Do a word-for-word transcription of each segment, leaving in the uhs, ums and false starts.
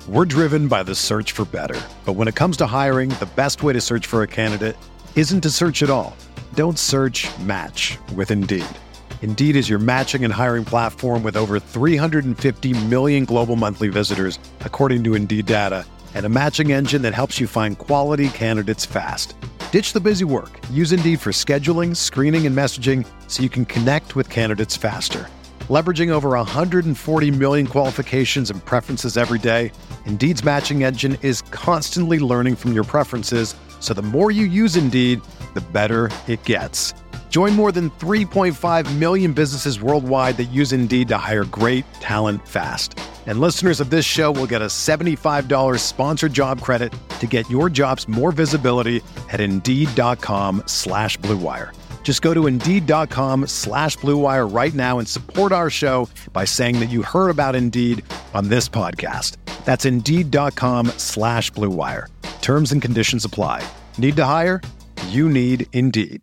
We're driven by the search for better. But when it comes to hiring, the best way to search for a candidate isn't to search at all. Don't search, match with Indeed. Indeed is your matching and hiring platform with over three hundred fifty million global monthly visitors, according to Indeed data, and a matching engine that helps you find quality candidates fast. Ditch the busy work. Use Indeed for scheduling, screening, and messaging so you can connect with candidates faster. Leveraging over one hundred forty million qualifications and preferences every day, Indeed's matching engine is constantly learning from your preferences, so the more you use Indeed, the better it gets. Join more than three point five million businesses worldwide that use Indeed to hire great talent fast. And listeners of this show will get a seventy-five dollars sponsored job credit to get your jobs more visibility at Indeed.com slash Blue Wire. Just go to Indeed.com slash Blue Wire right now and support our show by saying that you heard about Indeed on this podcast. That's Indeed.com slash Blue Wire. Terms and conditions apply. Need to hire? You need Indeed.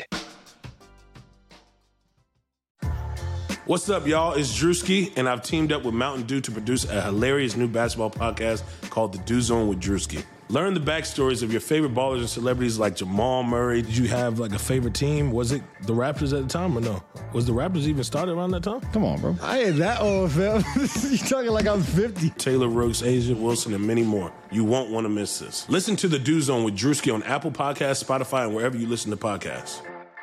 What's up, y'all? It's Drewski, and I've teamed up with Mountain Dew to produce a hilarious new basketball podcast called The Dew Zone with Drewski. Learn the backstories of your favorite ballers and celebrities like Jamal Murray. Did you have like a favorite team? Was it the Raptors at the time or no? Was the Raptors even started around that time? Come on, bro. I ain't that old, fam. You talking like I'm fifty. Taylor Rooks, Asia Wilson, and many more. You won't want to miss this. Listen to The Dew Zone with Drewski on Apple Podcasts, Spotify, and wherever you listen to podcasts.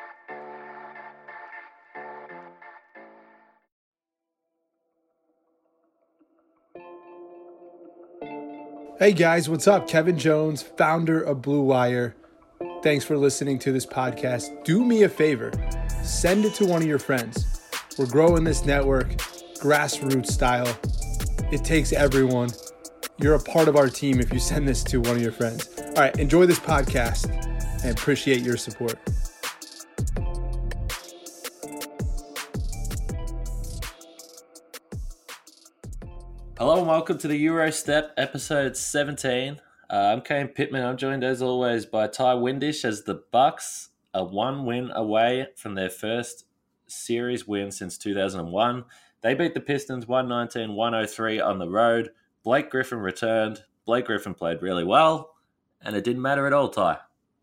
Hey guys, what's up? Kevin Jones, founder of Blue Wire. Thanks for listening to this podcast. Do me a favor, send it to one of your friends. We're growing this network, grassroots style. It takes everyone. You're a part of our team if you send this to one of your friends. All right, enjoy this podcast and appreciate your support. Hello and welcome to the Eurostep episode seventeen. Uh, I'm Kane Pittman. I'm joined as always by Ty Windish as the Bucks are one win away from their first series win since two thousand one. They beat the Pistons one nineteen to one oh three on the road. Blake Griffin returned. Blake Griffin played really well, and it didn't matter at all, Ty.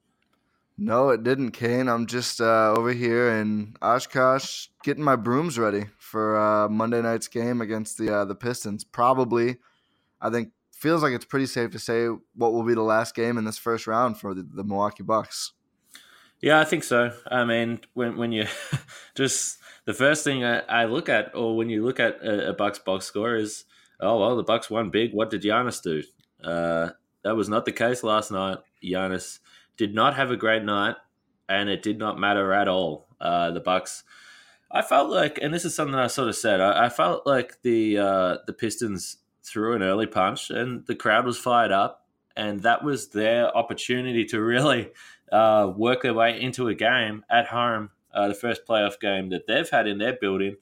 No, it didn't, Kane. I'm just uh, over here in Oshkosh getting my brooms ready for uh, Monday night's game against the uh, the Pistons. Probably, I think, feels like it's pretty safe to say what will be the last game in this first round for the, the Milwaukee Bucks. Yeah, I think so. I mean, when when you just the first thing I, I look at, or when you look at a, a Bucks box score, is oh well, the Bucks won big. What did Giannis do? Uh, that was not the case last night. Giannis did not have a great night, and it did not matter at all. Uh, the Bucks, I felt like, and this is something I sort of said, I, I felt like the uh, the Pistons threw an early punch, and the crowd was fired up, and that was their opportunity to really uh, work their way into a game at home, uh, the first playoff game that they've had in their building.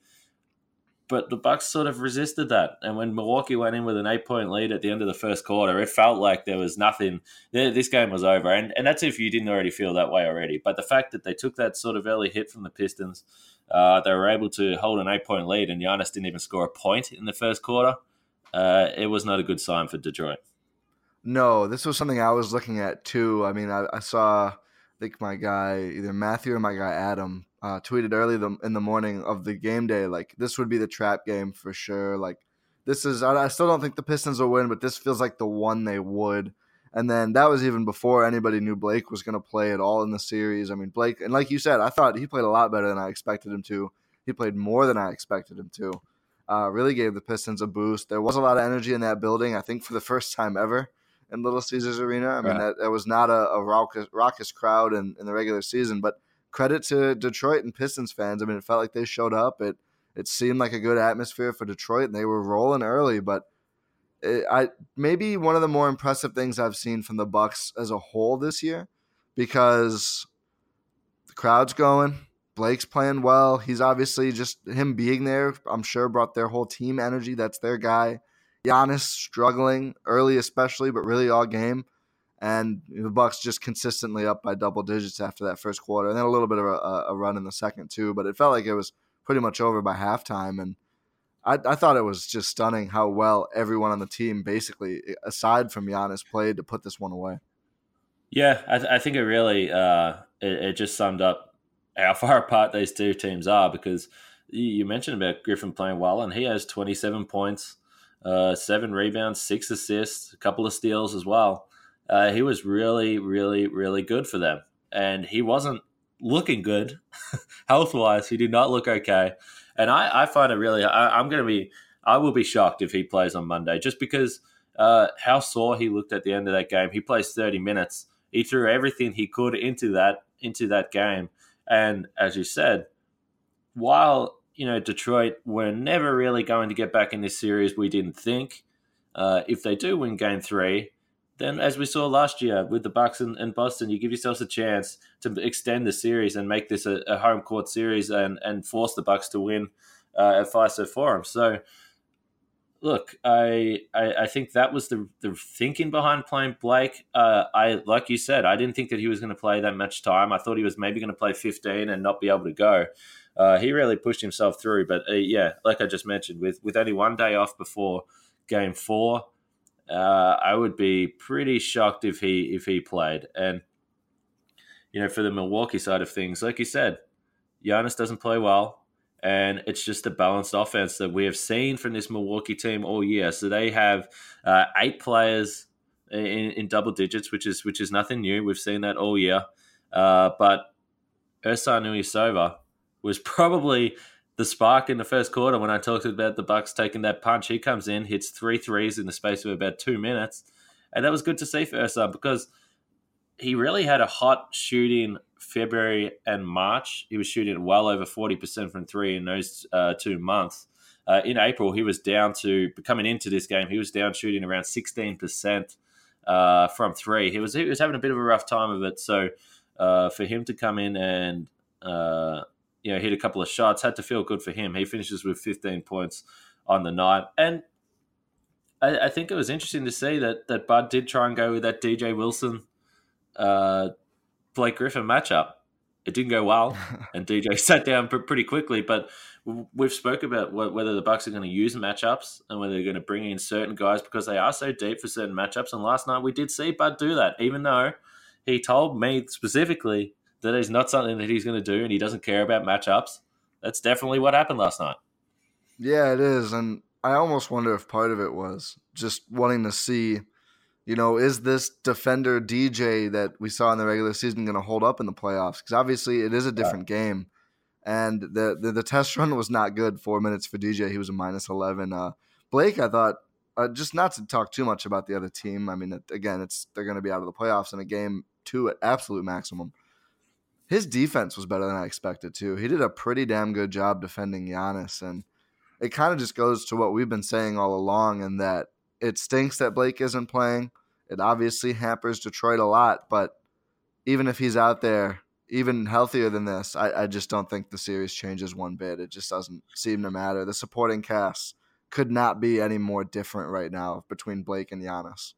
But the Bucks sort of resisted that. And when Milwaukee went in with an eight-point lead at the end of the first quarter, it felt like there was nothing. This game was over. And, and that's if you didn't already feel that way already. But the fact that they took that sort of early hit from the Pistons, uh, they were able to hold an eight-point lead, and Giannis didn't even score a point in the first quarter. Uh, it was not a good sign for Detroit. No, this was something I was looking at too. I mean, I, I saw, I think my guy, either Matthew or my guy Adam, Uh, tweeted early the, in the morning of the game day, like, this would be the trap game for sure. Like, this is, I, I still don't think the Pistons will win, but this feels like the one they would. And then that was even before anybody knew Blake was going to play at all in the series. I mean, Blake, and like you said, I thought he played a lot better than I expected him to. He played more than I expected him to. Uh, really gave the Pistons a boost. There was a lot of energy in that building, I think for the first time ever in Little Caesars Arena. I mean, right. that, that was not a, a raucous, raucous crowd in, in the regular season, but credit to Detroit and Pistons fans. I mean, it felt like they showed up. It it seemed like a good atmosphere for Detroit, and they were rolling early. But it, I maybe one of the more impressive things I've seen from the Bucks as a whole this year, because the crowd's going, Blake's playing well. He's obviously just him being there, I'm sure, brought their whole team energy. That's their guy. Giannis struggling early especially, but really all game. And the Bucks just consistently up by double digits after that first quarter. And then a little bit of a, a run in the second too. But it felt like it was pretty much over by halftime. And I, I thought it was just stunning how well everyone on the team, basically, aside from Giannis, played to put this one away. Yeah, I, th- I think it really uh, it, it just summed up how far apart these two teams are, because you mentioned about Griffin playing well, and he has twenty-seven points, uh, seven rebounds, six assists, a couple of steals as well. Uh, he was really, really, really good for them. And he wasn't looking good health-wise. He did not look okay. And I, I find it really, I, I'm going to be, I will be shocked if he plays on Monday, just because uh, how sore he looked at the end of that game. He plays thirty minutes. He threw everything he could into that, into that game. And as you said, while, you know, Detroit were never really going to get back in this series, we didn't think. Uh, if they do win game three, then as we saw last year with the Bucks and, and Boston, you give yourselves a chance to extend the series and make this a, a home court series and, and force the Bucks to win uh, at Fiserv Forum. So, look, I, I I think that was the the thinking behind playing Blake. Uh, I like you said, I didn't think that he was going to play that much time. I thought he was maybe going to play fifteen and not be able to go. Uh, he really pushed himself through. But uh, yeah, like I just mentioned, with with only one day off before Game Four, uh, I would be pretty shocked if he if he played. And you know, for the Milwaukee side of things, like you said, Giannis doesn't play well. And it's just a balanced offense that we have seen from this Milwaukee team all year. So they have uh, eight players in, in double digits, which is which is nothing new. We've seen that all year. Uh, but Ersan Ilyasova was probably the spark in the first quarter when I talked about the Bucks taking that punch. He comes in, hits three threes in the space of about two minutes. And that was good to see for Ersan, because he really had a hot shooting February and March. He was shooting well over forty percent from three in those uh, two months. Uh, in April, he was down to, coming into this game, he was down shooting around sixteen percent uh, from three. He was he was having a bit of a rough time of it. So uh, for him to come in and uh, you know hit a couple of shots, had to feel good for him. He finishes with fifteen points on the night. And I, I think it was interesting to see that that Bud did try and go with that D J Wilson uh Blake Griffin matchup. It didn't go well, and D J sat down pretty quickly. But we've spoke about whether the Bucks are going to use matchups and whether they're going to bring in certain guys, because they are so deep for certain matchups. And last night we did see Bud do that, even though he told me specifically that it's not something that he's going to do and he doesn't care about matchups. That's definitely what happened last night. Yeah, it is. And I almost wonder if part of it was just wanting to see, you know, is this defender D J that we saw in the regular season going to hold up in the playoffs? Because obviously it is a different yeah. game. And the, the the test run was not good. Four minutes for D J. He was a minus eleven. Uh, Blake, I thought, uh, just not to talk too much about the other team. I mean, it, again, it's they're going to be out of the playoffs in a game two at absolute maximum. His defense was better than I expected, too. He did a pretty damn good job defending Giannis. And it kind of just goes to what we've been saying all along, in that it stinks that Blake isn't playing. It obviously hampers Detroit a lot, but even if he's out there, even healthier than this, I, I just don't think the series changes one bit. It just doesn't seem to matter. The supporting cast could not be any more different right now between Blake and Giannis.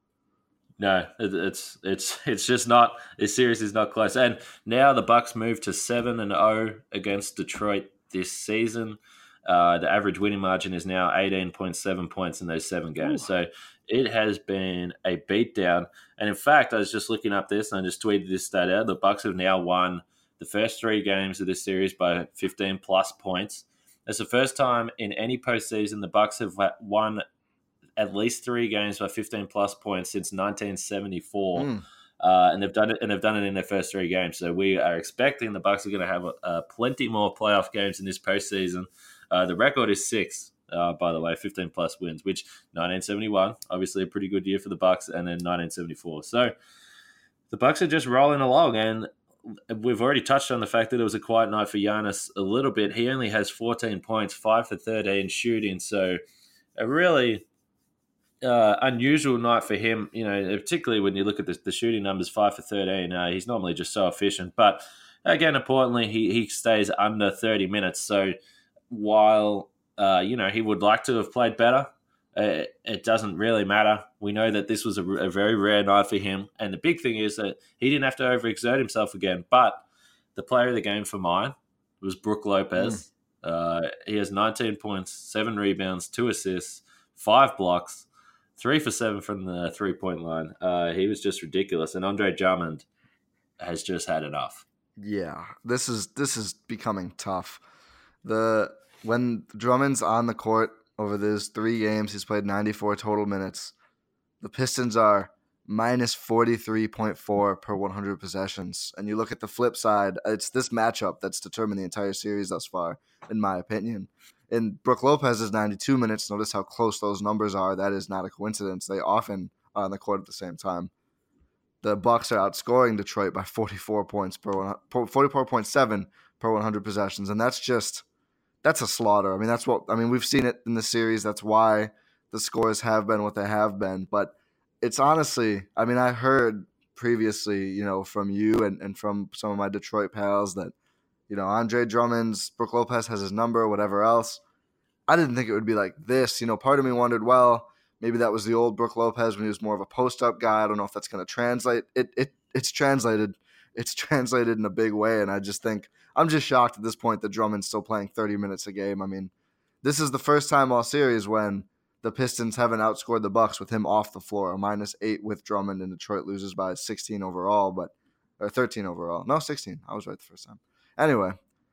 No, it, it's it's it's just not. This series is not close. And now the Bucks move to seven and zero against Detroit this season. Uh, the average winning margin is now eighteen point seven points in those seven games. Ooh. So it has been a beatdown. And in fact, I was just looking up this and I just tweeted this stat out. The Bucks have now won the first three games of this series by fifteen plus points. It's the first time in any postseason the Bucks have won at least three games by fifteen plus points since nineteen seventy-four. Mm. Uh, and they've done it, and they've done it in their first three games. So we are expecting the Bucks are going to have uh, plenty more playoff games in this postseason. Uh, the record is six, uh, by the way, fifteen plus wins, which nineteen seventy-one, obviously a pretty good year for the Bucks, and then nineteen seventy-four. So the Bucks are just rolling along, and we've already touched on the fact that it was a quiet night for Giannis a little bit. He only has fourteen points, five for thirteen shooting, so a really uh, unusual night for him. You know, particularly when you look at the, the shooting numbers, five for thirteen. Uh, he's normally just so efficient, but again, importantly, he he stays under thirty minutes. So while, uh, you know, he would like to have played better, uh, it doesn't really matter. We know that this was a, a very rare night for him. And the big thing is that he didn't have to overexert himself again. But the player of the game for mine was Brook Lopez. Mm. Uh, he has nineteen points, seven rebounds, two assists, five blocks, three for seven from the three-point line. Uh, he was just ridiculous. And Andre Drummond has just had enough. Yeah, this is this is becoming tough. The when Drummond's on the court over these three games, he's played ninety-four total minutes. The Pistons are minus forty-three point four per one hundred possessions. And you look at the flip side, it's this matchup that's determined the entire series thus far, in my opinion. And Brook Lopez is ninety-two minutes. Notice how close those numbers are. That is not a coincidence. They often are on the court at the same time. The Bucks are outscoring Detroit by forty-four points per one, forty-four point seven per one hundred possessions, and that's just that's a slaughter. I mean, that's what I mean. We've seen it in the series. That's why the scores have been what they have been. But it's honestly, I mean, I heard previously, you know, from you and, and from some of my Detroit pals that, you know, Andre Drummond's Brook Lopez has his number, whatever else. I didn't think it would be like this. You know, part of me wondered, well, maybe that was the old Brook Lopez when he was more of a post-up guy. I don't know if that's going to translate. It it it's translated. It's translated in a big way, and I just think I'm just shocked at this point that Drummond's still playing thirty minutes a game. I mean, this is the first time all series when the Pistons haven't outscored the Bucks with him off the floor. Minus eight with Drummond, and Detroit loses by sixteen overall, but or thirteen overall. No, sixteen. I was right the first time. Anyway,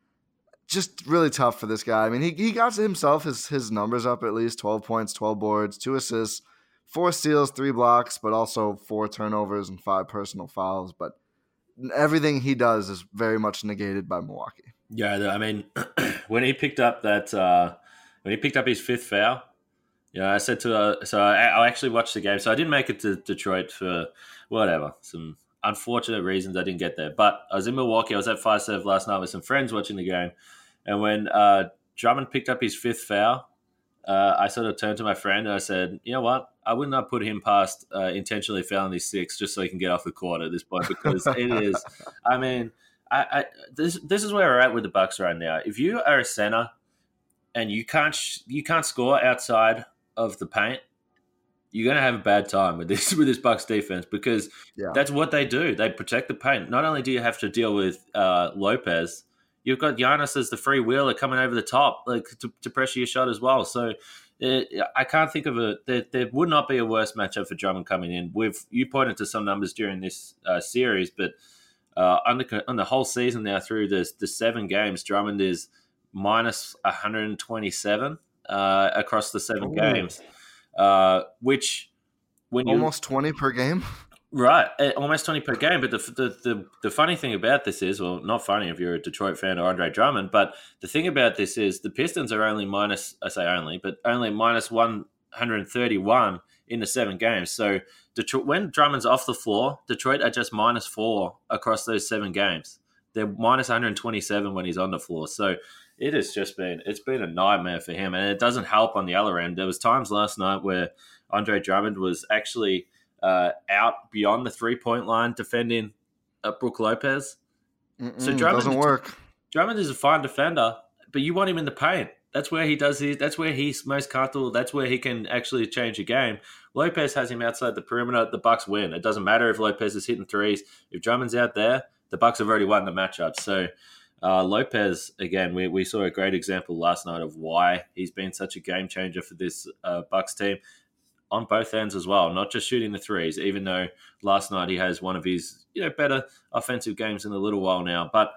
just really tough for this guy. I mean, he he got himself his his numbers up at least twelve points, twelve boards, two assists, four steals, three blocks, but also four turnovers and five personal fouls. But everything he does is very much negated by Milwaukee. Yeah, I mean, when he picked up that uh, when he picked up his fifth foul, you know, I said to uh, so I, I actually watched the game. So I didn't make it to Detroit for whatever some unfortunate reasons. I didn't get there, but I was in Milwaukee. I was at Fiserv last night with some friends watching the game. And when uh, Drummond picked up his fifth foul, uh, I sort of turned to my friend and I said, you know what? I would not put him past uh, intentionally fouling his six just so he can get off the court at this point, because it is, I mean, I, I this this is where we're at with the Bucks right now. If you are a center and you can't sh- you can't score outside of the paint, you're going to have a bad time with this with this Bucks defense, because Yeah. that's what they do. They protect the paint. Not only do you have to deal with uh, Lopez, you've got Giannis as the free wheeler coming over the top, like to, to pressure your shot as well. So it, I can't think of a there, there would not be a worse matchup for Drummond coming in. We've you pointed to some numbers during this uh, series, but uh, on the on the whole season now through the the seven games, Drummond is minus one hundred twenty-seven uh, across the seven Ooh. games, uh, which when you Almost twenty per game. Right, almost twenty per game. But the, the the the funny thing about this is, well, not funny if you're a Detroit fan or Andre Drummond, but the thing about this is the Pistons are only minus, I say only, but only minus one hundred thirty-one in the seven games. So Detroit, when Drummond's off the floor, Detroit are just minus four across those seven games. They're minus one hundred twenty-seven when he's on the floor. So it has just been, it's been a nightmare for him. And it doesn't help on the other end. There was times last night where Andre Drummond was actually Uh, out beyond the three-point line defending uh, Brook Lopez. Mm-mm, so Drummond doesn't work. Drummond is a fine defender, but you want him in the paint. That's where he does his. That's where he's most comfortable. That's where he can actually change a game. Lopez has him outside the perimeter. The Bucks win. It doesn't matter if Lopez is hitting threes. If Drummond's out there, the Bucks have already won the matchup. So uh, Lopez, again, we we saw a great example last night of why he's been such a game changer for this uh, Bucks team. On both ends as well, not just shooting the threes, even though last night he has one of his you know better offensive games in a little while now. But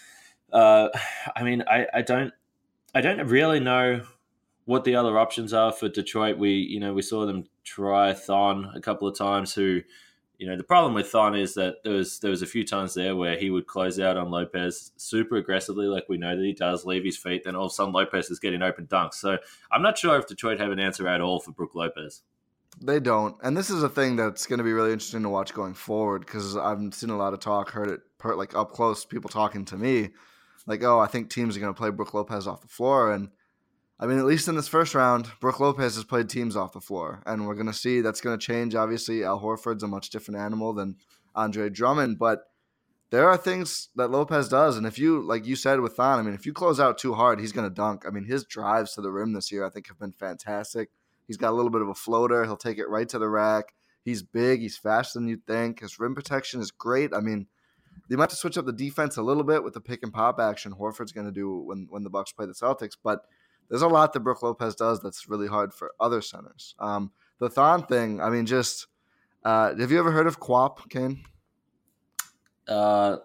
uh, I mean, I, I don't I don't really know what the other options are for Detroit. We you know we saw them try Thon a couple of times. Who you know the problem with Thon is that there was there was a few times there where he would close out on Lopez super aggressively, like we know that he does, leave his feet, then all of a sudden Lopez is getting open dunks. So I'm not sure if Detroit have an answer at all for Brook Lopez. They don't. And this is a thing that's going to be really interesting to watch going forward, because I've seen a lot of talk, heard it per, like up close, people talking to me like, oh, I think teams are going to play Brook Lopez off the floor. And I mean, at least in this first round, Brook Lopez has played teams off the floor. And we're going to see that's going to change. Obviously, Al Horford's a much different animal than Andre Drummond. But there are things that Lopez does. And if you, like you said with Thon, I mean, if you close out too hard, he's going to dunk. I mean, his drives to the rim this year, I think, have been fantastic. He's got a little bit of a floater. He'll take it right to the rack. He's big. He's faster than you'd think. His rim protection is great. I mean, they might have to switch up the defense a little bit with the pick and pop action Horford's going to do when, when the Bucks play the Celtics. But there's a lot that Brook Lopez does that's really hard for other centers. Um, the Thon thing, I mean, just uh, have you ever heard of Quap, Kane? Uh,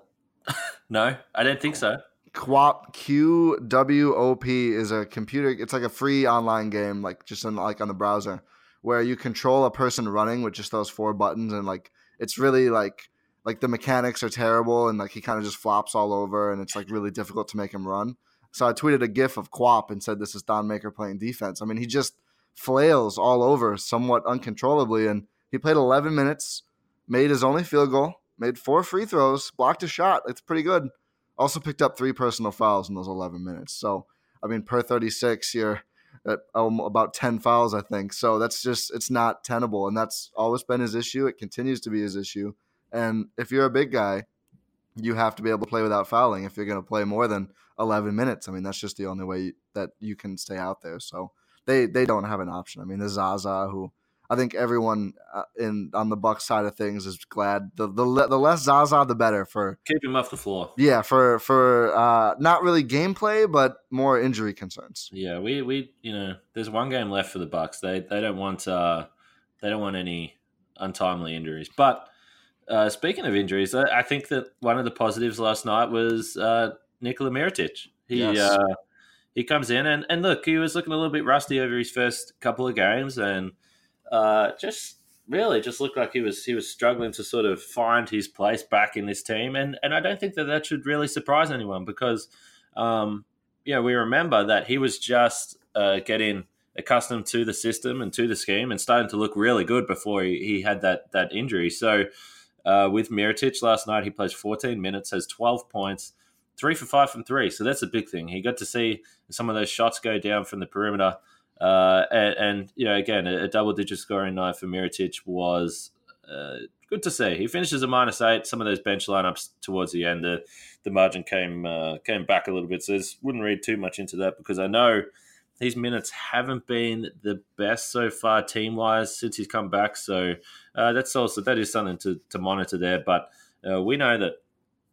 no, I don't think so. Quap, Q W O P is a computer. It's like a free online game, like just in, like on the browser, where you control a person running with just those four buttons, and like it's really like like the mechanics are terrible, and like he kind of just flops all over, and it's like really difficult to make him run. So I tweeted a GIF of Quap and said, "This is Thon Maker playing defense." I mean, he just flails all over somewhat uncontrollably, and he played eleven minutes, made his only field goal, made four free throws, blocked a shot. It's pretty good. Also picked up three personal fouls in those eleven minutes. So, I mean, per thirty-six, you're at um, about ten fouls, I think. So that's just, it's not tenable. And that's always been his issue. It continues to be his issue. And if you're a big guy, you have to be able to play without fouling if you're going to play more than eleven minutes. I mean, that's just the only way that you can stay out there. So they, they don't have an option. I mean, there's Zaza, who I think everyone uh, in on the Bucks side of things is glad. The the the less Zaza, the better for keep him off the floor. Yeah, for for uh, not really gameplay, but more injury concerns. Yeah, we, we you know, there's one game left for the Bucks. They they don't want uh, they don't want any untimely injuries. But uh, speaking of injuries, I, I think that one of the positives last night was uh, Nikola Mirotic. He Yes. uh, he comes in and, and look, he was looking a little bit rusty over his first couple of games, and Uh, just really just looked like he was he was struggling to sort of find his place back in this team, and and I don't think that that should really surprise anyone because, um, yeah, we remember that he was just uh, getting accustomed to the system and to the scheme and starting to look really good before he, he had that that injury. So uh, with Mirotic last night, he plays fourteen minutes, has twelve points, three for five from three. So that's a big thing. He got to see some of those shots go down from the perimeter. Uh, and, and, you know, again, a, a double-digit scoring night for Mirotic was uh, good to see. He finishes a minus eight. Some of those bench lineups towards the end, the, the margin came uh, came back a little bit. So I wouldn't read too much into that because I know these minutes haven't been the best so far team-wise since he's come back. So uh, that's also that is something to, to monitor there. But uh, we know that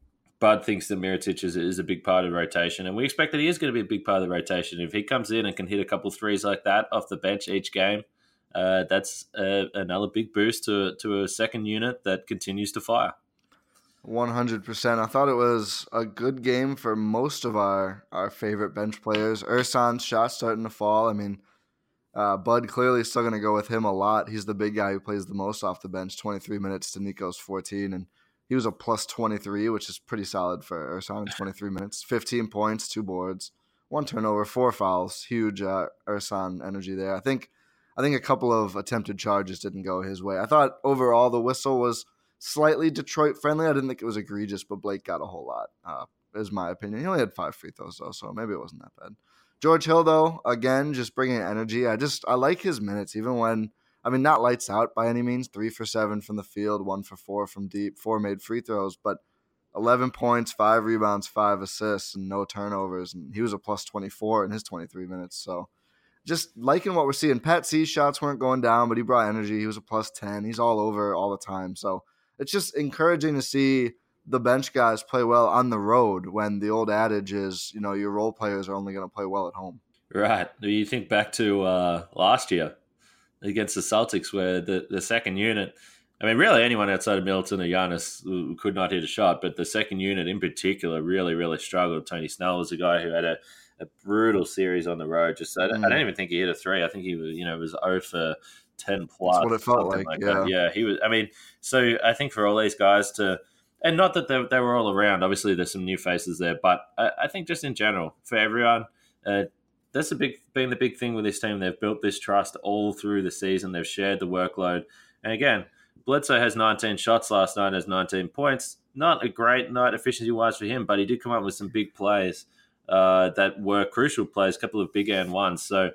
Bud thinks that Mirotic is, is a big part of the rotation, and we expect that he is going to be a big part of the rotation. If he comes in and can hit a couple threes like that off the bench each game, uh, that's uh, another big boost to, to a second unit that continues to fire. one hundred percent. I thought it was a good game for most of our, our favorite bench players. Ersan's shot starting to fall. I mean, uh, Bud clearly still going to go with him a lot. He's the big guy who plays the most off the bench, twenty-three minutes to Nico's fourteen, and he was a plus twenty-three, which is pretty solid for Ersan in twenty-three minutes. fifteen points, two boards, one turnover, four fouls. Huge uh, Ersan energy there. I think I think a couple of attempted charges didn't go his way. I thought overall the whistle was slightly Detroit-friendly. I didn't think it was egregious, but Blake got a whole lot, uh, is my opinion. He only had five free throws, though, so maybe it wasn't that bad. George Hill, though, again, just bringing energy. I just I like his minutes, even when – I mean, not lights out by any means. Three for seven from the field, one for four from deep, four made free throws, but eleven points, five rebounds, five assists, and no turnovers. And he was a plus twenty-four in his twenty-three minutes. So just liking what we're seeing. Pat C's shots weren't going down, but he brought energy. He was a plus ten. He's all over all the time. So it's just encouraging to see the bench guys play well on the road when the old adage is, you know, your role players are only going to play well at home. Right. You think back to uh, last year against the Celtics where the, the second unit, I mean, really anyone outside of Middleton or Giannis could not hit a shot, but the second unit in particular really, really struggled. Tony Snell was a guy who had a, a brutal series on the road. Just I don't, mm. I don't even think he hit a three. I think he was, you know, was zero for ten plus. That's what it felt like, like yeah. That. Yeah, he was, I mean, so I think for all these guys to, and not that they, they were all around, obviously there's some new faces there, but I, I think just in general, for everyone, uh, that's a big been the big thing with this team. They've built this trust all through the season. They've shared the workload. And again, Bledsoe has nineteen shots last night, has nineteen points. Not a great night efficiency-wise for him, but he did come up with some big plays uh, that were crucial plays, a couple of big and ones. So,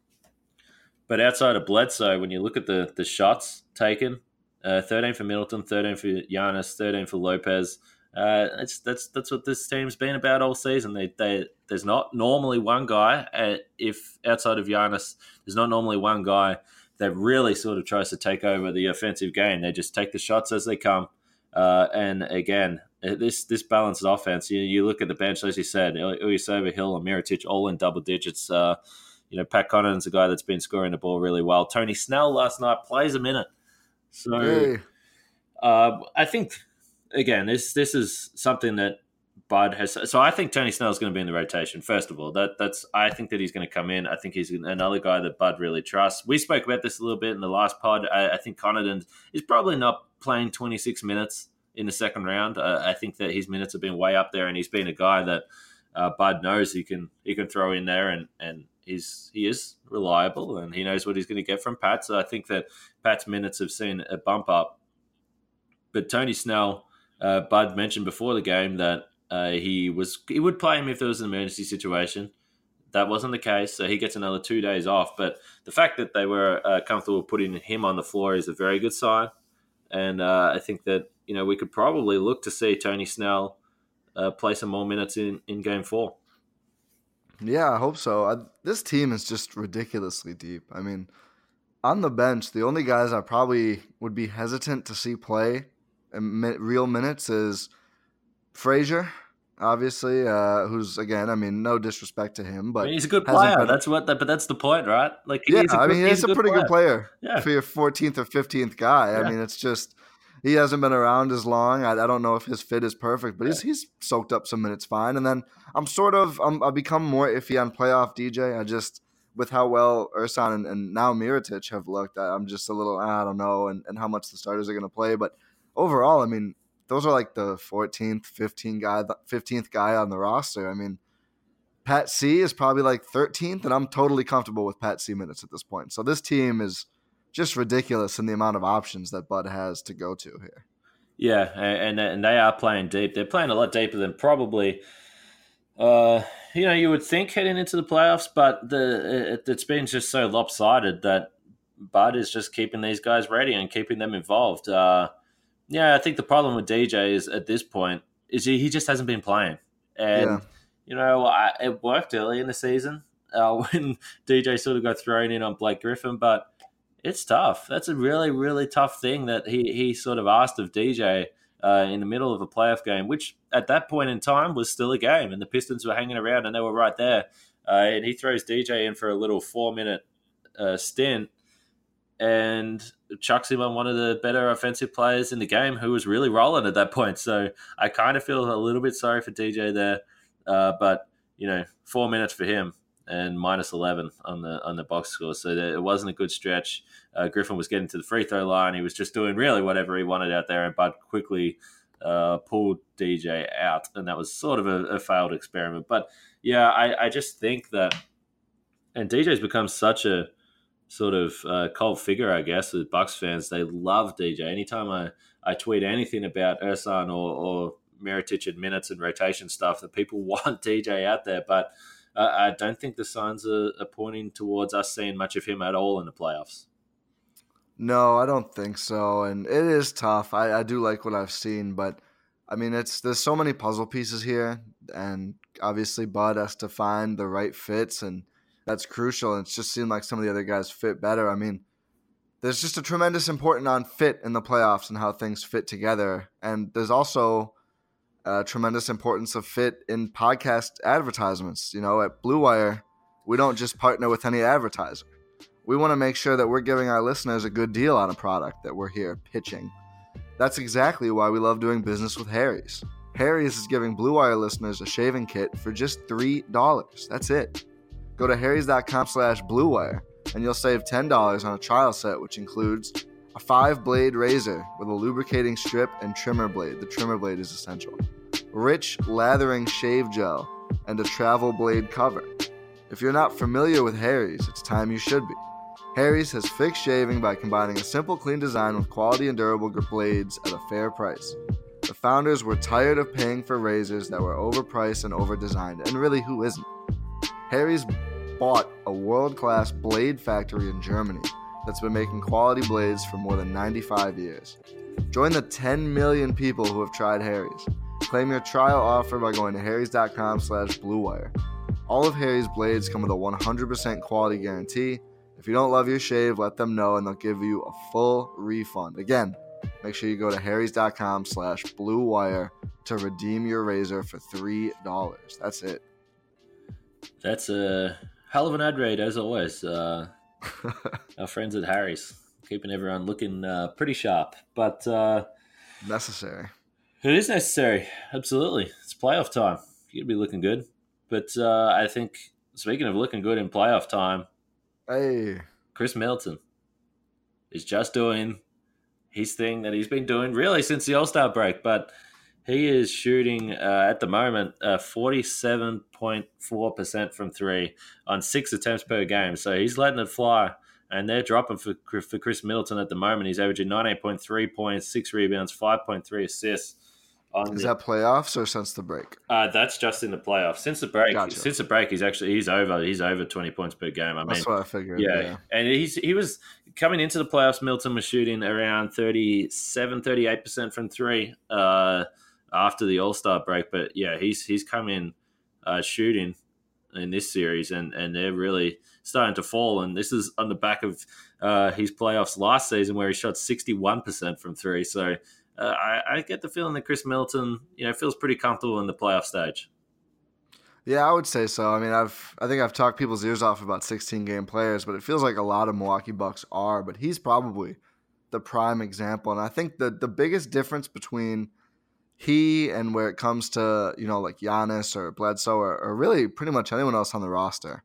but outside of Bledsoe, when you look at the the shots taken, uh, thirteen for Middleton, thirteen for Giannis, thirteen for Lopez. Uh, it's that's that's what this team's been about all season. They they there's not normally one guy. Uh, if outside of Giannis, there's not normally one guy that really sort of tries to take over the offensive game. They just take the shots as they come, Uh, and again, this this balanced offense, you, you look at the bench, as you said, Ilyasova, Hill, and Mirotic all in double digits. Uh, you know, Pat Connaughton's a guy that's been scoring the ball really well. Tony Snell last night plays a minute. So Hey. uh, I think, again, this this is something that Bud has. So I think Tony Snell's going to be in the rotation, first of all. That that's I think that he's going to come in. I think he's another guy that Bud really trusts. We spoke about this a little bit in the last pod. I, I think Connaughton is probably not playing twenty-six minutes in the second round. Uh, I think that his minutes have been way up there, and he's been a guy that uh, Bud knows he can he can throw in there, and and he's he is reliable, and he knows what he's going to get from Pat. So I think that Pat's minutes have seen a bump up. But Tony Snell, uh, Bud mentioned before the game that uh, he was he would play him if there was an emergency situation. That wasn't the case, so he gets another two days off. But the fact that they were uh, comfortable putting him on the floor is a very good sign. And uh, I think that, you know, we could probably look to see Tony Snell uh, play some more minutes in, in game four. Yeah, I hope so. I, this team is just ridiculously deep. I mean, on the bench, the only guys I probably would be hesitant to see play in mi- real minutes is Frazier, obviously, uh, who's, again, I mean, no disrespect to him, but I mean, he's a good hasn't player. been- That's what. But that's the point, right? Like, yeah, he's a I good, mean, he's, a, good pretty player. good player Yeah. for your fourteenth or fifteenth guy. Yeah. I mean, it's just he hasn't been around as long. I, I don't know if his fit is perfect, but he's he's soaked up some minutes fine. And then I'm sort of I'm, I've become more iffy on playoff D J. I just with how well Ersan and, and now Mirotic have looked, I, I'm just a little I don't know, and, and how much the starters are going to play. But overall, I mean, those are like the fourteenth, fifteenth guy, fifteenth guy on the roster. I mean, Pat C is probably like thirteenth, and I'm totally comfortable with Pat C minutes at this point. So this team is just ridiculous in the amount of options that Bud has to go to here. Yeah, and and they are playing deep. They're playing a lot deeper than probably, uh, you know, you would think heading into the playoffs. But the it, it's been just so lopsided that Bud is just keeping these guys ready and keeping them involved. Uh, yeah, I think the problem with D J is at this point is he, he just hasn't been playing, and Yeah. you know, I, it worked early in the season uh, when D J sort of got thrown in on Blake Griffin, but it's tough. That's a really, really tough thing that he, he sort of asked of D J uh, in the middle of a playoff game, which at that point in time was still a game, and the Pistons were hanging around and they were right there. Uh, and he throws D J in for a little four-minute uh, stint and chucks him on one of the better offensive players in the game who was really rolling at that point. So I kind of feel a little bit sorry for D J there. Uh, but, you know, four minutes for him and minus eleven on the on the box score. So there, it wasn't a good stretch. Uh, Griffin was getting to the free throw line. He was just doing really whatever he wanted out there, and Bud quickly uh, pulled D J out. And that was sort of a, a failed experiment. But, yeah, I, I just think that – and D J's become such a sort of uh, cult figure, I guess, with Bucks fans. They love D J. Anytime I, I tweet anything about Ersan or, or Mirotic and minutes and rotation stuff, that people want D J out there. But uh, I don't think the signs are, are pointing towards us seeing much of him at all in the playoffs. No, I don't think so. And it is tough. I, I do like what I've seen, but I mean, it's there's so many puzzle pieces here, and obviously Bud has to find the right fits, and that's crucial. And it's just seemed like some of the other guys fit better. I mean, there's just a tremendous importance on fit in the playoffs and how things fit together. And there's also a tremendous importance of fit in podcast advertisements. You know, at Blue Wire, we don't just partner with any advertiser. We want to make sure that we're giving our listeners a good deal on a product that we're here pitching. That's exactly why we love doing business with Harry's. Harry's is giving Blue Wire listeners a shaving kit for just three dollars. That's it. Go to harrys.com slash Blue Wire and you'll save ten dollars on a trial set, which includes a five-blade razor with a lubricating strip and trimmer blade. The trimmer blade is essential. Rich lathering shave gel and a travel blade cover. If you're not familiar with Harry's, it's time you should be. Harry's has fixed shaving by combining a simple, clean design with quality and durable blades at a fair price. The founders were tired of paying for razors that were overpriced and overdesigned, and really, who isn't? Harry's bought a world-class blade factory in Germany that's been making quality blades for more than ninety-five years. Join the ten million people who have tried Harry's. Claim your trial offer by going to harrys.com slash Blue Wire. All of Harry's blades come with a one hundred percent quality guarantee. If you don't love your shave, let them know and they'll give you a full refund. Again, make sure you go to harrys.com slash blue wire to redeem your razor for three dollars. That's it. That's a hell of an ad read, as always. Uh, our friends at Harry's, keeping everyone looking uh, pretty sharp. But uh, necessary. It is necessary. Absolutely. It's playoff time. You'd be looking good. But uh, I think, speaking of looking good in playoff time, hey, Chris Middleton is just doing his thing that he's been doing really since the All-Star break. But he is shooting uh, at the moment uh, forty-seven point four percent from three on six attempts per game. So he's letting it fly. And they're dropping for for Chris Middleton at the moment. He's averaging nineteen point three points, six rebounds, five point three assists. On Is the, that playoffs or since the break? Uh, that's just in the playoffs. Since the break, Gotcha. since the break, he's actually he's over. He's over twenty points per game. I That's mean, what I figured. yeah. yeah. And he's he was coming into the playoffs. Milton was shooting around thirty-seven, thirty-eight percent from three uh, after the All Star break. But yeah, he's he's come in uh, shooting in this series, and and they're really starting to fall. And this is on the back of uh, his playoffs last season, where he shot sixty-one percent from three. So. Uh, I, I get the feeling that Chris Middleton, you know, feels pretty comfortable in the playoff stage. Yeah, I would say so. I mean, I've I think I've talked people's ears off about sixteen game players, but it feels like a lot of Milwaukee Bucks are. But he's probably the prime example, and I think the the biggest difference between he and where it comes to, you know, like Giannis or Bledsoe or, or really pretty much anyone else on the roster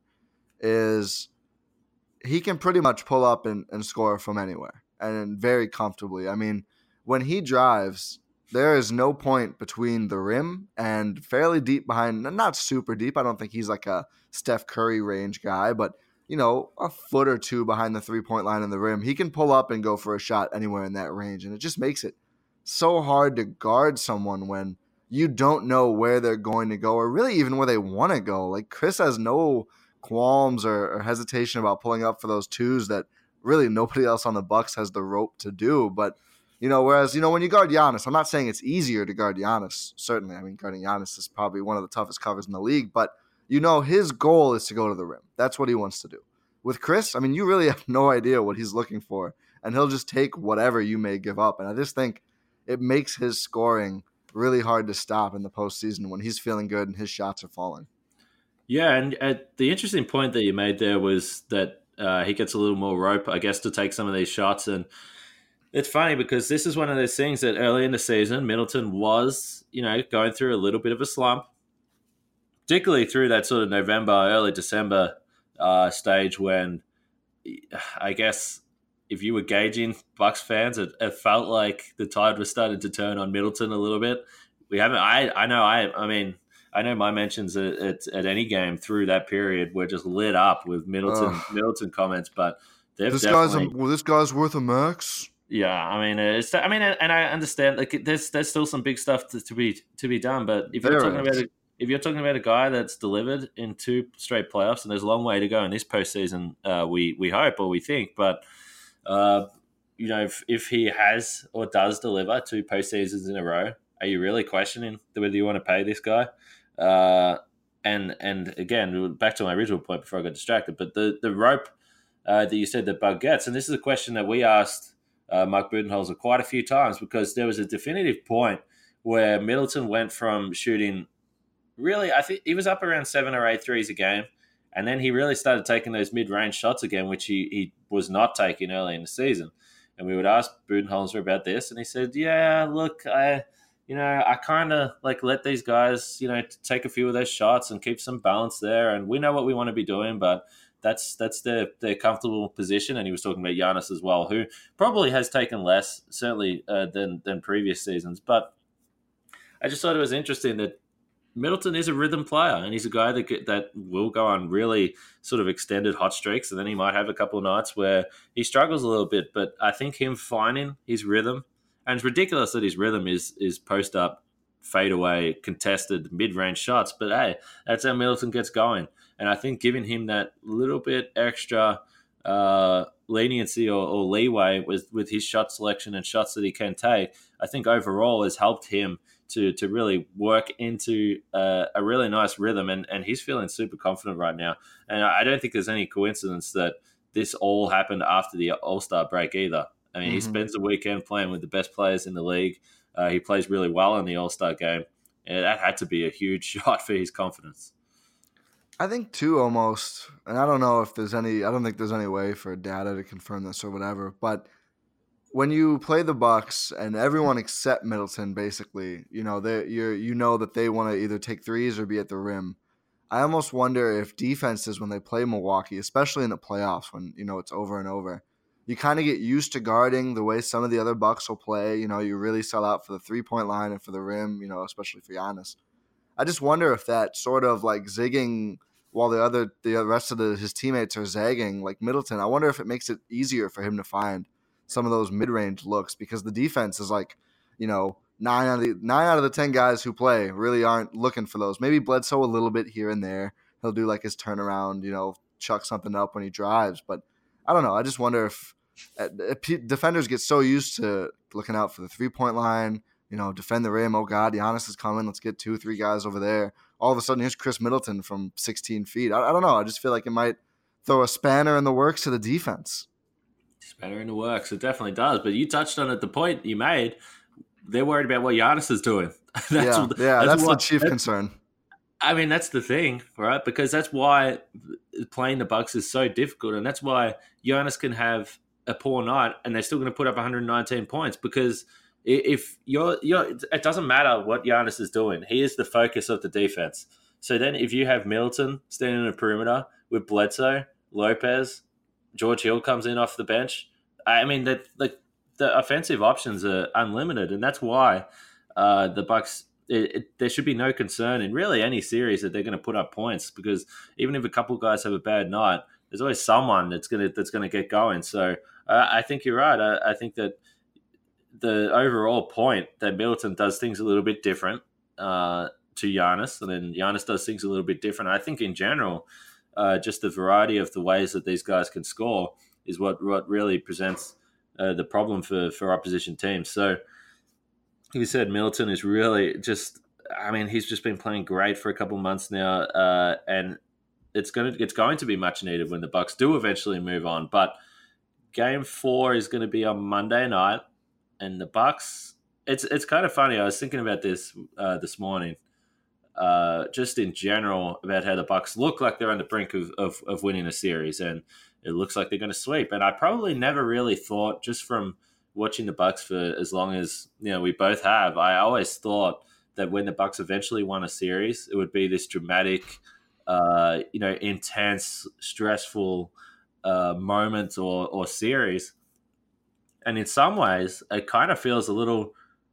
is he can pretty much pull up and, and score from anywhere and very comfortably. I mean, when he drives, there is no point between the rim and fairly deep behind, not super deep. I don't think he's like a Steph Curry range guy, but, you know, a foot or two behind the three-point line in the rim. He can pull up and go for a shot anywhere in that range, and it just makes it so hard to guard someone when you don't know where they're going to go or really even where they want to go. Like, Chris has no qualms or, or hesitation about pulling up for those twos that really nobody else on the Bucks has the rope to do, but you know, whereas, you know, when you guard Giannis, I'm not saying it's easier to guard Giannis. Certainly, I mean, guarding Giannis is probably one of the toughest covers in the league. But, you know, his goal is to go to the rim. That's what he wants to do. With Chris, I mean, you really have no idea what he's looking for. And he'll just take whatever you may give up. And I just think it makes his scoring really hard to stop in the postseason when he's feeling good and his shots are falling. Yeah, and uh, the interesting point that you made there was that uh, he gets a little more rope, I guess, to take some of these shots. And it's funny because this is one of those things that early in the season, Middleton was, you know, going through a little bit of a slump, particularly through that sort of November, early December uh, stage when I guess if you were gauging Bucks fans, it, it felt like the tide was starting to turn on Middleton a little bit. We haven't, I, I know, I, I mean, I know my mentions at, at, at any game through that period were just lit up with Middleton, uh, Middleton comments, but they've this definitely, guy's a, well, this guy's worth a max. Yeah, I mean, it's. I mean, and I understand. Like, there's there's still some big stuff to, to be to be done. But if you're there talking is. about a, if you're talking about a guy that's delivered in two straight playoffs, and there's a long way to go in this postseason, uh, we we hope or we think. But uh, you know, if if he has or does deliver two postseasons in a row, are you really questioning whether you want to pay this guy? Uh, and and again, back to my original point before I got distracted. But the the rope uh, that you said that Bug gets, and this is a question that we asked Uh, Mark Budenholzer quite a few times, because there was a definitive point where Middleton went from shooting really, I think he was up around seven or eight threes a game, and then he really started taking those mid-range shots again, which he, he was not taking early in the season. And we would ask Budenholzer about this, and he said, yeah, look, I, you know, I kind of like let these guys, you know, take a few of those shots and keep some balance there, and we know what we want to be doing, but That's that's their, their comfortable position. And he was talking about Giannis as well, who probably has taken less, certainly, uh, than than previous seasons. But I just thought it was interesting that Middleton is a rhythm player, and he's a guy that that will go on really sort of extended hot streaks, and then he might have a couple of nights where he struggles a little bit. But I think him finding his rhythm, and it's ridiculous that his rhythm is is post up, fade away, contested mid range shots. But hey, that's how Middleton gets going. And I think giving him that little bit extra uh, leniency or, or leeway with, with his shot selection and shots that he can take, I think overall has helped him to to really work into uh, a really nice rhythm. And, and he's feeling super confident right now. And I don't think there's any coincidence that this all happened after the All-Star break either. I mean, Mm-hmm. he spends the weekend playing with the best players in the league. Uh, he plays really well in the All-Star game, and that had to be a huge shot for his confidence. I think too, almost, and I don't know if there's any. I don't think there's any way for data to confirm this or whatever. But when you play the Bucks and everyone except Middleton, basically, you know, they you you know that they want to either take threes or be at the rim. I almost wonder if defenses, when they play Milwaukee, especially in the playoffs, when you know it's over and over, you kind of get used to guarding the way some of the other Bucks will play. You know, you really sell out for the three point line and for the rim. You know, especially for Giannis. I just wonder if that sort of like zigging while the other the rest of the, his teammates are zagging, like Middleton, I wonder if it makes it easier for him to find some of those mid-range looks, because the defense is like, you know, nine out of the nine out of the ten guys who play really aren't looking for those. Maybe Bledsoe a little bit here and there. He'll do like his turnaround, you know, chuck something up when he drives. But I don't know. I just wonder if, if defenders get so used to looking out for the three-point line, you know, defend the rim. Oh, God, Giannis is coming. Let's get two, three guys over there. All of a sudden, here's Chris Middleton from sixteen feet. I, I don't know. I just feel like it might throw a spanner in the works to the defense. Spanner in the works. It definitely does. But you touched on it, the point you made. They're worried about what Giannis is doing. that's, yeah, yeah, that's, that's what, the chief that's, concern. I mean, that's the thing, right? Because that's why playing the Bucks is so difficult, and that's why Giannis can have a poor night, and they're still going to put up one hundred nineteen points, because if you're, you're, it doesn't matter what Giannis is doing. He is the focus of the defense. So then if you have Middleton standing in the perimeter with Bledsoe, Lopez, George Hill comes in off the bench, I mean, the, the, the offensive options are unlimited, and that's why uh, the Bucks, it, it, there should be no concern in really any series that they're going to put up points, because even if a couple of guys have a bad night, there's always someone that's going to that's going to get going. So uh, I think you're right. I, I think that the overall point that Middleton does things a little bit different uh, to Giannis, and then Giannis does things a little bit different. I think in general, uh, just the variety of the ways that these guys can score is what, what really presents uh, the problem for, for opposition teams. So, like you said, Middleton is really just, I mean, he's just been playing great for a couple months now, uh, and it's going to it's going to be much needed when the Bucks do eventually move on. But game four is going to be on Monday night. And the Bucks, it's it's kind of funny. I was thinking about this uh, this morning, uh, just in general, about how the Bucks look like they're on the brink of, of, of winning a series, and it looks like they're going to sweep. And I probably never really thought, just from watching the Bucks for as long as you know we both have, I always thought that when the Bucks eventually won a series, it would be this dramatic, uh, you know, intense, stressful uh, moment or or series. And in some ways, it kind of feels a little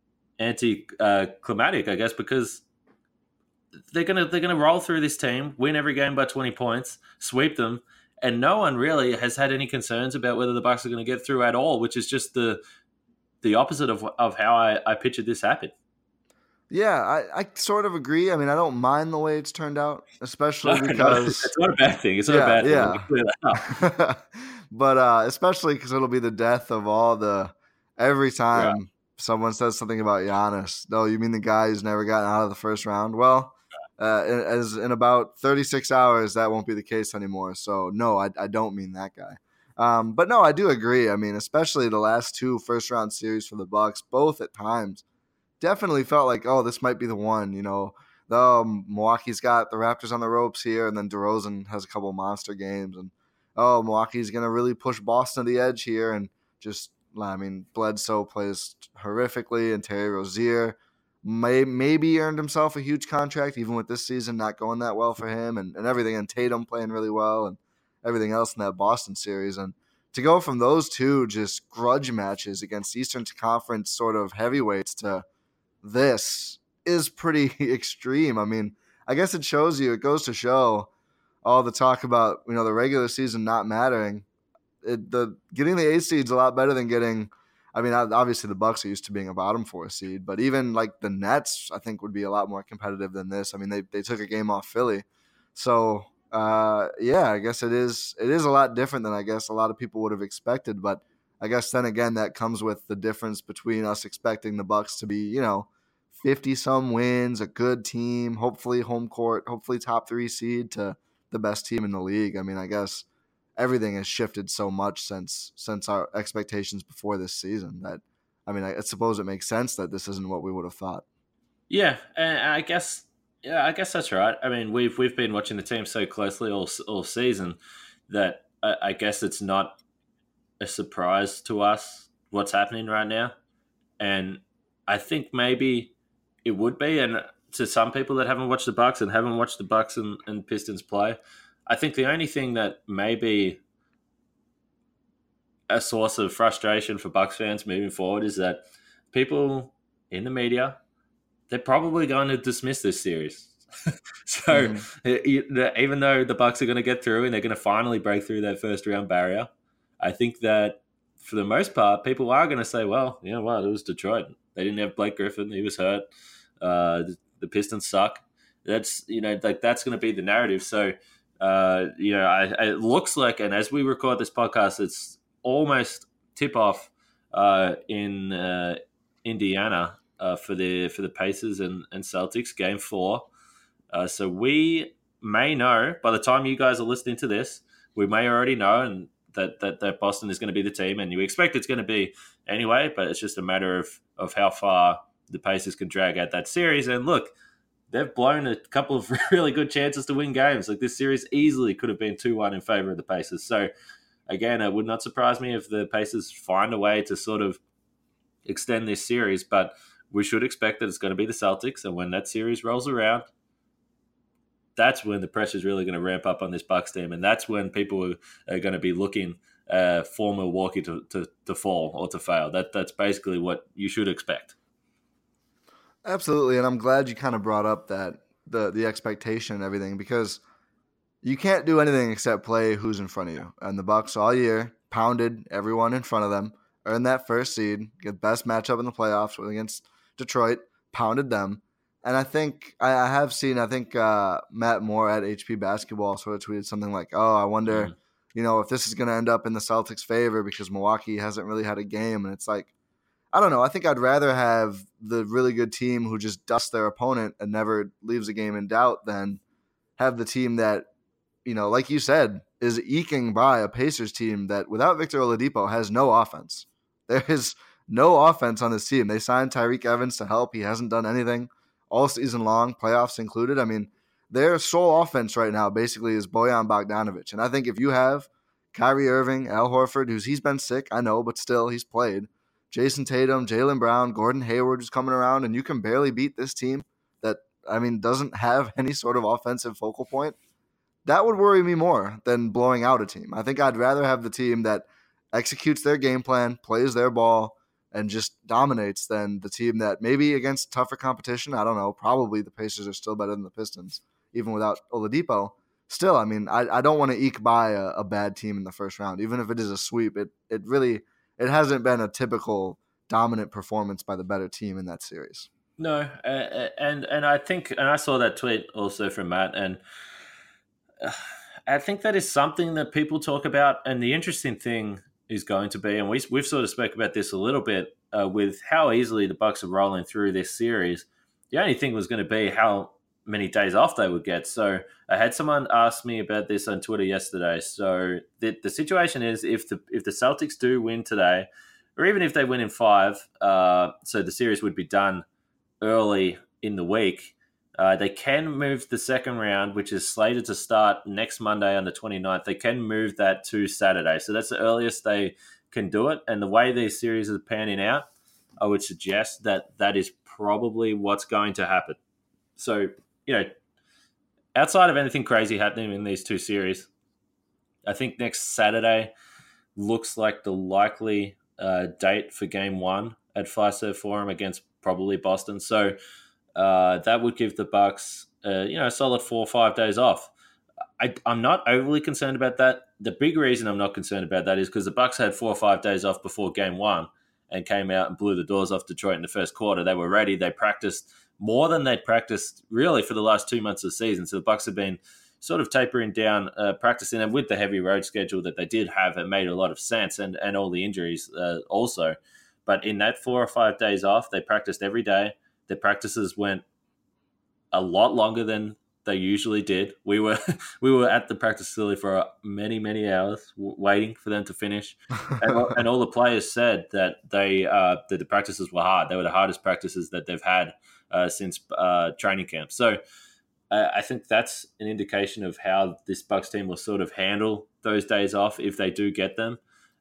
anti-climatic, I guess, because they're gonna they're gonna roll through this team, win every game by twenty points, sweep them, and no one really has had any concerns about whether the Bucks are going to get through at all, which is just the the opposite of of how I, I pictured this happen. Yeah, I, I sort of agree. I mean, I don't mind the way it's turned out, especially No, because no, it's not a bad thing. It's not yeah, a bad thing. yeah. Let me clear that up. But uh, especially because it'll be the death of all the every time Yeah. someone says something about Giannis. No, you mean the guy who's never gotten out of the first round? Well, uh, in, as in about thirty-six hours, that won't be the case anymore. So no, I, I don't mean that guy. Um, but no, I do agree. I mean, especially the last two first round series for the Bucks, both at times definitely felt like, oh, this might be the one. You know, the um, Milwaukee's got the Raptors on the ropes here, and then DeRozan has a couple monster games, and oh, Milwaukee's going to really push Boston to the edge here. And just, I mean, Bledsoe plays horrifically, and Terry Rozier may, maybe earned himself a huge contract, even with this season not going that well for him, and, and everything, and Tatum playing really well, and everything else in that Boston series. And to go from those two just grudge matches against Eastern Conference sort of heavyweights to this is pretty extreme. I mean, I guess it shows you, it goes to show all the talk about, you know, the regular season not mattering. It, the getting the eight seed's a lot better than getting. I mean, obviously the Bucks are used to being a bottom four seed, but even like the Nets, I think would be a lot more competitive than this. I mean, they they took a game off Philly, so uh, yeah, I guess it is it is a lot different than I guess a lot of people would have expected. But I guess then again, that comes with the difference between us expecting the Bucks to be, you know, fifty some wins, a good team, hopefully home court, hopefully top three seed, to the best team in the league. I mean, I guess everything has shifted so much since since our expectations before this season that, I mean, I, I suppose it makes sense that this isn't what we would have thought. Yeah, and I guess yeah, I guess that's right. I mean, we've we've been watching the team so closely all all season that I, I guess it's not a surprise to us what's happening right now, and I think maybe it would be, and to some people that haven't watched the Bucks and haven't watched the Bucks and, and Pistons play, I think the only thing that may be a source of frustration for Bucks fans moving forward is that people in the media, they're probably going to dismiss this series. so mm. it, even though the Bucks are going to get through and they're going to finally break through that first round barrier, I think that for the most part, people are going to say, well, you know what, it was Detroit. They didn't have Blake Griffin. He was hurt. Uh, the, the Pistons suck. That's, you know, like that's going to be the narrative. So, uh, you know, I, I, it looks like, and as we record this podcast, it's almost tip off uh, in uh, Indiana uh, for the for the Pacers and, and Celtics game four. Uh, so we may know by the time you guys are listening to this, we may already know, and that that, that Boston is going to be the team, and you expect it's going to be anyway. But it's just a matter of of how far the Pacers can drag out that series. And look, they've blown a couple of really good chances to win games. Like this series easily could have been two one in favor of the Pacers. So again, it would not surprise me if the Pacers find a way to sort of extend this series, but we should expect that it's going to be the Celtics. And when that series rolls around, that's when the pressure is really going to ramp up on this Bucks team. And that's when people are going to be looking uh, for Milwaukee to, to, to fall or to fail. That That's basically what you should expect. Absolutely, and I'm glad you kind of brought up that the the expectation and everything, because you can't do anything except play who's in front of you. And the Bucks all year pounded everyone in front of them, earned that first seed, get best matchup in the playoffs against Detroit, pounded them. And I think I, I have seen, I think uh, Matt Moore at H P Basketball sort of tweeted something like, "Oh, I wonder, mm-hmm. you know, if this is going to end up in the Celtics' favor because Milwaukee hasn't really had a game." And it's like, I don't know. I think I'd rather have the really good team who just dusts their opponent and never leaves a game in doubt than have the team that, you know, like you said, is eking by a Pacers team that without Victor Oladipo has no offense. There is no offense on this team. They signed Tyreke Evans to help. He hasn't done anything all season long, playoffs included. I mean, their sole offense right now basically is Bojan Bogdanovic. And I think if you have Kyrie Irving, Al Horford, who's he's been sick, I know, but still he's played, Jason Tatum, Jaylen Brown, Gordon Hayward is coming around, and you can barely beat this team that, I mean, doesn't have any sort of offensive focal point. That would worry me more than blowing out a team. I think I'd rather have the team that executes their game plan, plays their ball, and just dominates than the team that maybe against tougher competition, I don't know, probably the Pacers are still better than the Pistons, even without Oladipo. Still, I mean, I, I don't want to eke by a, a bad team in the first round. Even if it is a sweep, it it really – it hasn't been a typical dominant performance by the better team in that series. No, uh, and and I think, and I saw that tweet also from Matt, and uh, I think that is something that people talk about. And the interesting thing is going to be, and we we've sort of spoke about this a little bit uh, with how easily the Bucks are rolling through this series. The only thing was going to be how many days off they would get. So I had someone ask me about this on Twitter yesterday. So the, the situation is if the if the Celtics do win today, or even if they win in five, uh, so the series would be done early in the week, uh, they can move the second round, which is slated to start next Monday on the twenty-ninth. They can move that to Saturday. So that's the earliest they can do it. And the way these series are panning out, I would suggest that that is probably what's going to happen. So, you know, outside of anything crazy happening in these two series, I think next Saturday looks like the likely uh, date for game one at Fiserv Forum against probably Boston. So uh, that would give the Bucks, uh, you know, a solid four or five days off. I, I'm not overly concerned about that. The big reason I'm not concerned about that is because the Bucks had four or five days off before game one and came out and blew the doors off Detroit in the first quarter. They were ready. They practiced more than they'd practiced really for the last two months of the season. So the Bucks have been sort of tapering down, uh, practicing, and with the heavy road schedule that they did have, it made a lot of sense, and, and all the injuries uh, also. But in that four or five days off, they practiced every day. Their practices went a lot longer than they usually did. We were we were at the practice facility for many many hours w- waiting for them to finish, and, all, and all the players said that they uh, that the practices were hard. They were the hardest practices that they've had uh, since uh, training camp. So uh, I think that's an indication of how this Bucks team will sort of handle those days off if they do get them.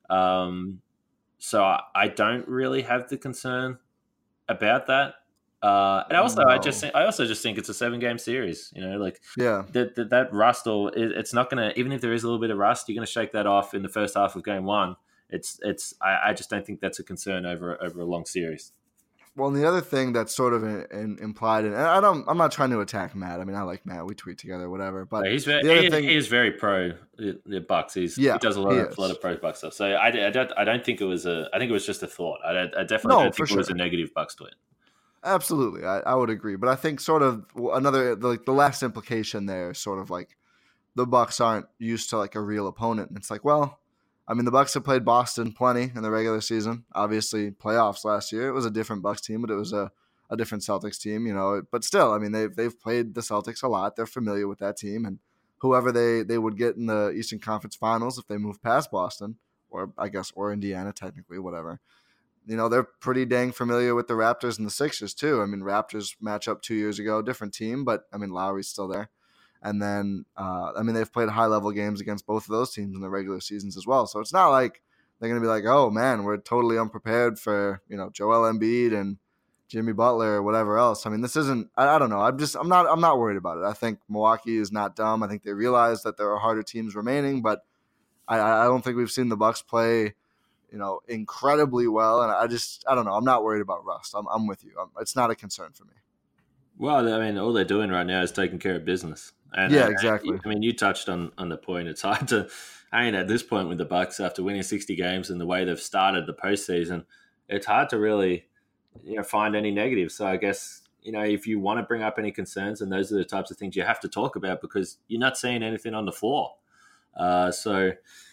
Um, so I, I don't really have the concern about that. Uh, and also, no. I just think, I also just think it's a seven game series. You know, like yeah, that that, that rust or it, it's not gonna, even if there is a little bit of rust, you're gonna shake that off in the first half of game one. It's it's I, I just don't think that's a concern over over a long series. Well, and the other thing that's sort of in, in, implied, and I don't, I'm not trying to attack Matt. I mean, I like Matt. We tweet together, whatever. But yeah, he's very, the other he, thing, he is very pro the Bucks. He's yeah, he does a lot of a lot of pro Bucks stuff. So I, I don't I don't think it was a I think it was just a thought. I, I definitely no, don't think sure. it was a negative Bucks tweet. Absolutely, I, I would agree. But I think sort of another like the last implication there is sort of like the Bucks aren't used to like a real opponent. And it's like, well, I mean, the Bucks have played Boston plenty in the regular season. Obviously, playoffs last year, it was a different Bucks team, but it was a, a different Celtics team, you know. But still, I mean, they've they've played the Celtics a lot. They're familiar with that team, and whoever they they would get in the Eastern Conference Finals if they move past Boston, or I guess or Indiana, technically, whatever. You know, they're pretty dang familiar with the Raptors and the Sixers, too. I mean, Raptors match up two years ago, different team, but, I mean, Lowry's still there. And then, uh, I mean, they've played high-level games against both of those teams in the regular seasons as well. So it's not like they're going to be like, oh, man, we're totally unprepared for, you know, Joel Embiid and Jimmy Butler or whatever else. I mean, this isn't – I don't know. I'm just – I'm not I'm not worried about it. I think Milwaukee is not dumb. I think they realize that there are harder teams remaining, but I, I don't think we've seen the Bucks play – you know, incredibly well. And I just, I don't know. I'm not worried about rust. I'm, I'm with you. I'm, it's not a concern for me. Well, I mean, all they're doing right now is taking care of business. And, yeah, uh, exactly. I mean, you touched on, on the point. It's hard to, I mean, at this point with the Bucks, after winning sixty games and the way they've started the postseason, it's hard to really, you know, find any negatives. So I guess, you know, if you want to bring up any concerns, and those are the types of things you have to talk about because you're not seeing anything on the floor. Uh, so,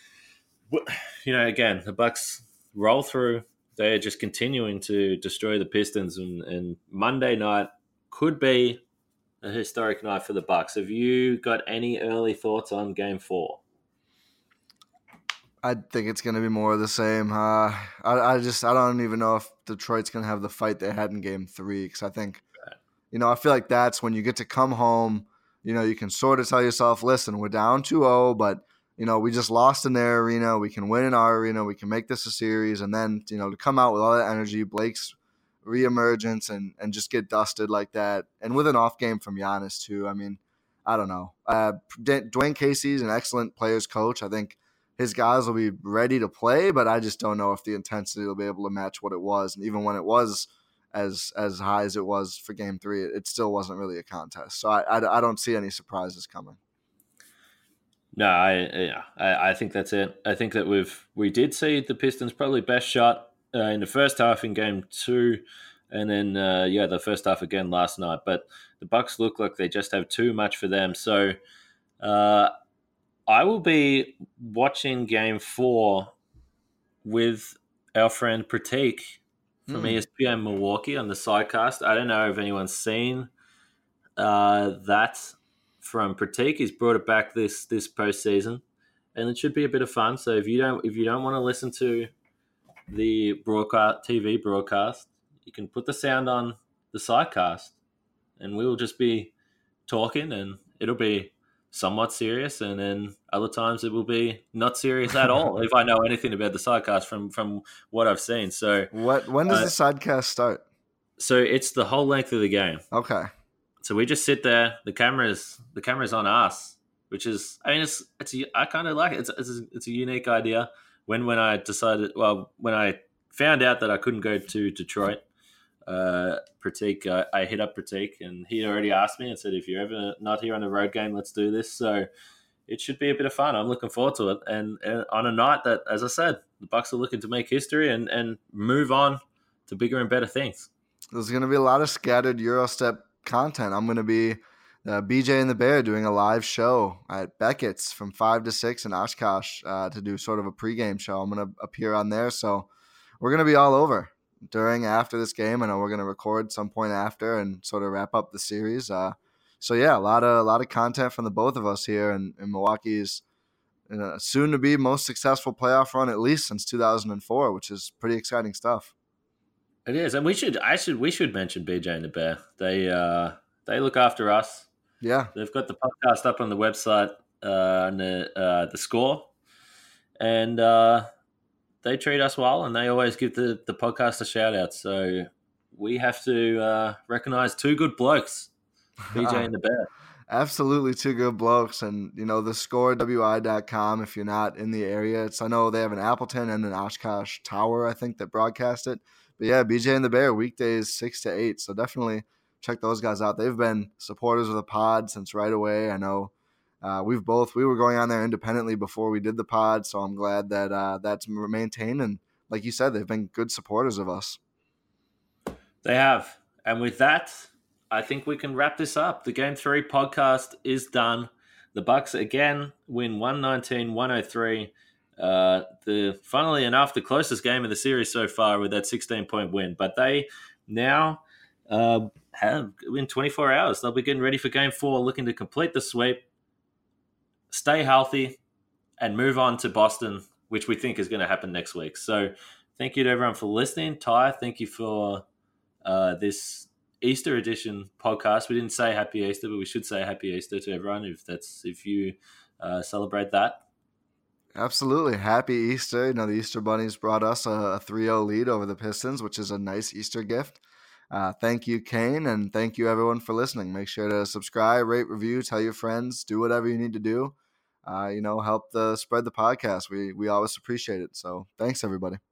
you know, again, the Bucks roll through. They're just continuing to destroy the Pistons, and, and Monday night could be a historic night for the Bucks. Have you got any early thoughts on Game Four? I think it's going to be more of the same. Uh, I, I just I don't even know if Detroit's going to have the fight they had in Game Three because I think, right. you know, I feel like that's when you get to come home. You know, you can sort of tell yourself, listen, we're down two oh, but you know, we just lost in their arena. We can win in our arena. We can make this a series. And then, you know, to come out with all that energy, Blake's reemergence and, and just get dusted like that. And with an off game from Giannis, too. I mean, I don't know. Uh, Dwayne Casey's an excellent players coach. I think his guys will be ready to play, but I just don't know if the intensity will be able to match what it was. And even when it was as as high as it was for Game Three, it, it still wasn't really a contest. So I, I, I don't see any surprises coming. No, I yeah, I, I think that's it. I think that we've we did see the Pistons probably best shot uh, in the first half in Game Two, and then uh, yeah, the first half again last night. But the Bucks look like they just have too much for them. So uh, I will be watching Game Four with our friend Pratik from mm. E S P N Milwaukee on the sidecast. I don't know if anyone's seen uh, that. From Pratik, he's brought it back this this postseason, and it should be a bit of fun. So if you don't if you don't want to listen to the broadcast T V broadcast, you can put the sound on the sidecast, and we will just be talking, and it'll be somewhat serious, and then other times it will be not serious at all. If I know anything about the sidecast from from what I've seen, so what when does uh, the sidecast start? So it's the whole length of the game. Okay. So we just sit there. The cameras, the cameras on us, which is, I mean, it's, it's. A, I kind of like it. It's, it's, a, it's a unique idea. When, when I decided, well, when I found out that I couldn't go to Detroit, uh, Pratik, I, I hit up Pratik, and he already asked me and said, if you're ever not here on the road game, let's do this. So it should be a bit of fun. I'm looking forward to it. And, and on a night that, as I said, the Bucks are looking to make history and, and move on to bigger and better things. There's going to be a lot of scattered Eurostep content. I'm going to be uh, B J and the Bear doing a live show at Beckett's from five to six in Oshkosh uh, to do sort of a pregame show. I'm going to appear on there. So we're going to be all over during, after this game. I know we're going to record some point after and sort of wrap up the series. Uh, so yeah, a lot of a lot of content from the both of us here, and, and Milwaukee's uh, soon to be most successful playoff run at least since two thousand four, which is pretty exciting stuff. It is, and we should I should we should mention B J and the Bear. They uh, they look after us. Yeah, they've got the podcast up on the website uh, and the uh, the score, and uh, they treat us well, and they always give the, the podcast a shout out. So we have to uh, recognize two good blokes, B J and the Bear. Absolutely, two good blokes. And, you know, the score W I dot com, if you're not in the area. It's I know they have an Appleton and an Oshkosh Tower, I think, that broadcast it. But, yeah, B J and the Bear, weekdays six to eight. So definitely check those guys out. They've been supporters of the pod since right away. I know uh, we've both – we were going on there independently before we did the pod, so I'm glad that uh, that's maintained. And like you said, they've been good supporters of us. They have. And with that – I think we can wrap this up. The Game three podcast is done. The Bucks, again, win one nineteen one oh three. Uh, the funnily enough, the closest game of the series so far with that sixteen-point win. But they now uh, have, in twenty-four hours, they'll be getting ready for Game four, looking to complete the sweep, stay healthy, and move on to Boston, which we think is going to happen next week. So thank you to everyone for listening. Ty, thank you for uh, this Easter edition podcast. We didn't say Happy Easter, but we should say Happy Easter to everyone if that's if you uh, celebrate that. Absolutely. Happy Easter. You know, the Easter Bunnies brought us a three oh lead over the Pistons, which is a nice Easter gift. Uh, thank you, Kane, and thank you, everyone, for listening. Make sure to subscribe, rate, review, tell your friends, do whatever you need to do. Uh, you know, help the spread the podcast. We we always appreciate it. So thanks, everybody.